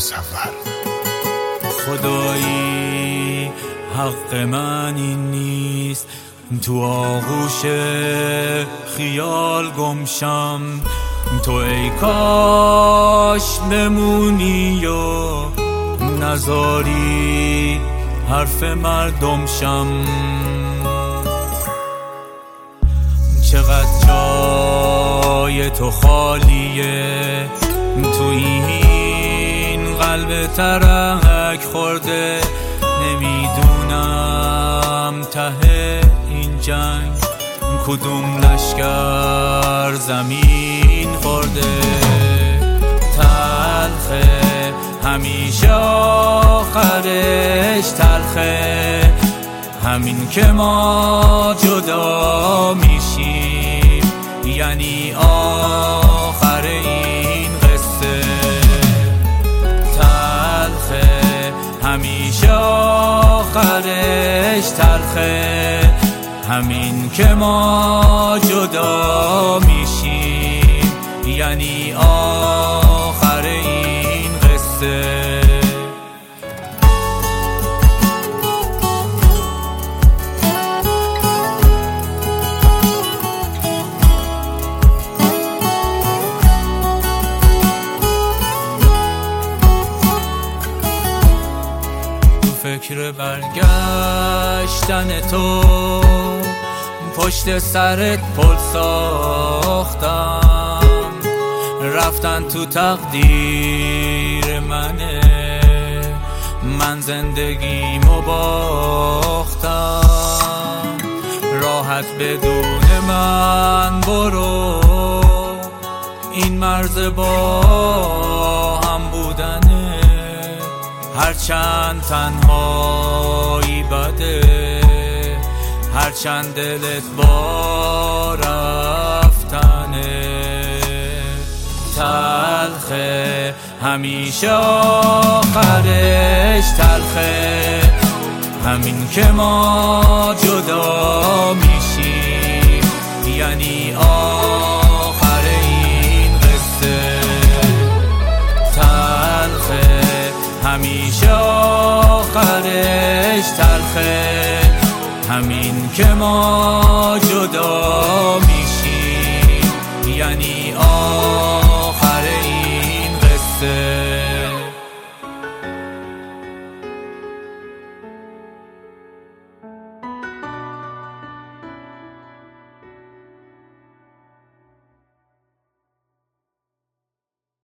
مصور. خدایی حق من این نیست تو آغوش خیال گمشم، تو ای کاش بمونی و نذاری حرف مردم شم. چقدر جای تو خالیه تو این قلب ترک خورده، نمیدونم ته این جنگ کدوم لشکر زمین خورده. تلخه همیشه آخرش تلخه، همین که ما جدا میشیم یعنی آخر این قصه. تلخه همیشه آخرش تلخه، همین که ما جدا میشیم یعنی آخر این قصه. فکر برگشتن تو پشت سرت پل ساختم، رفتن تو تقدیر منه، من زندگیمو باختم. راحت بدون من برو، این مرز با هم بودنه، هرچند تنهایی بده، هرچند دلت با رفتنه. تلخه همیشه آخرش تلخه، همین که ما جدا میشیم یعنی آخر این قصه. تلخه همیشه آخرش تلخه، همین که ما جدا میشیم یعنی